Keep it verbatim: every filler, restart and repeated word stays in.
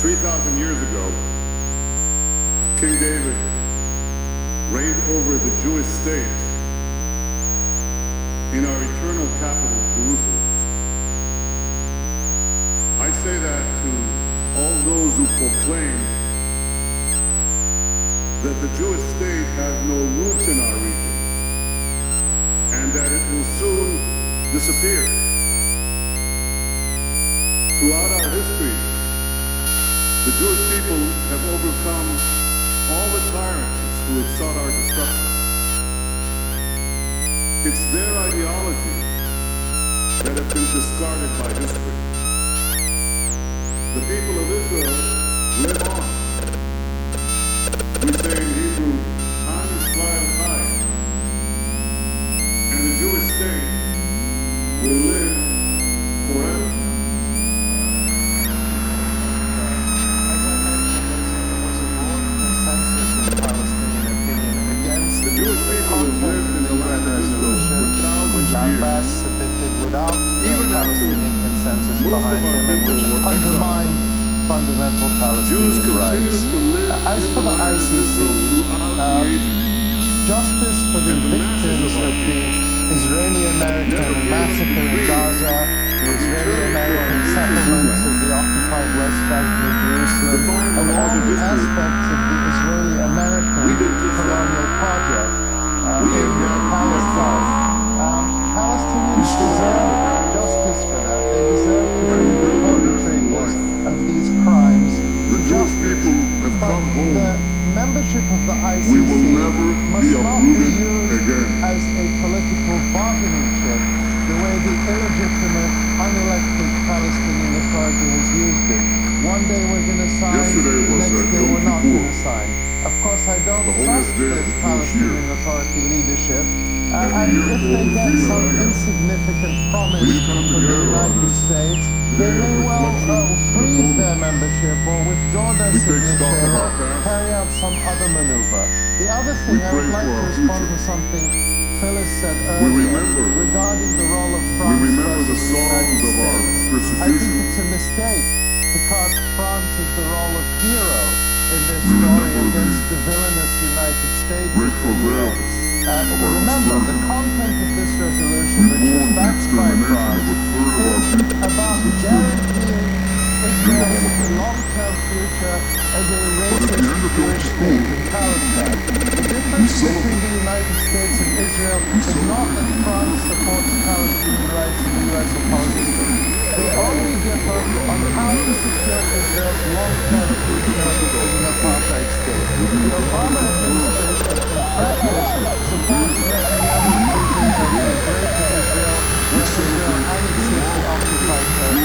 three thousand years ago, King David reigned over the Jewish state in our eternal capital, Jerusalem. I say that to all those who proclaim that the Jewish state has no roots in our region and that it will soon disappear. Throughout our history, the Jewish people have overcome all the tyrants who have sought our destruction. It's their ideology that have been discarded by history. The people of Israel live on. We say in Hebrew, Am Yisrael Chai. And the Jewish state will live forever. As I mentioned, there was a broad consensus in Palestinian opinion against The Jewish the people have content lived of in the the U N land of Israel resolution, for thousands which of years. Abbas submitted without the Even after Palestinian consensus most of behind our him, and people which were undermined fundamental Jews Palestinian continue rights. to live As in for the the I land of C C, Israel throughout uh, the ages. justice for the And the masses victims of our of the Israeli-American never able to be massacre in free Gaza, the Israeli-American settlements of the occupied West Bank and Jerusalem, Defined and the laws all of the history. aspects of the Israeli-American We did just that. colonial project uh, We in examined Palestine. Um, Palestinians deserve justice for that. They deserve to bring the perpetrators of these crimes to The Jewish justice. people have But come home. the membership of the I C C We will never must be not be uprooted used again. as a political bargaining chip, the way the illegitimate, unelected Palestinian Authority has used it. One day we're going to sign, Yesterday the was, next uh, day Yom we're not Kippur. going to sign. Of course, I don't The holiest trust day of this the Jewish Palestinian year. Authority leadership. Uh, Every and year if for they over get three some years. insignificant promise We come from the together on United this States, they day of may well reflection uh, and freeze atonement. their membership or withdraw their We take stock signature of or our past. carry out some other maneuver. The other thing, We I would pray like for to our respond future. to something Phyllis said We earlier remember. regarding the role of We France remember the versus the United songs of our States. I think persecution. it's a mistake to cast France as the role of hero in this We story remember against the the villainous United States, great if you travail will. Uh, of our remember, the dispersion. content of this resolution, We which was mourn the backed by extermination France, of a third of our is people about since then. guaranteeing Israel's Holocaust. long-term future as a But at the racist end of Yom Jewish state in Kippur, Palestine. The we difference between celebrate. the United States and Israel We is not that celebrate. France supports Palestinian rights and the U S opposes them. They only differ on how to secure Israel's long-term future as an apartheid state. The Obama administration, in practice, supports Netanyahu's vision of a greater Israel when Israel annexes the occupied territory.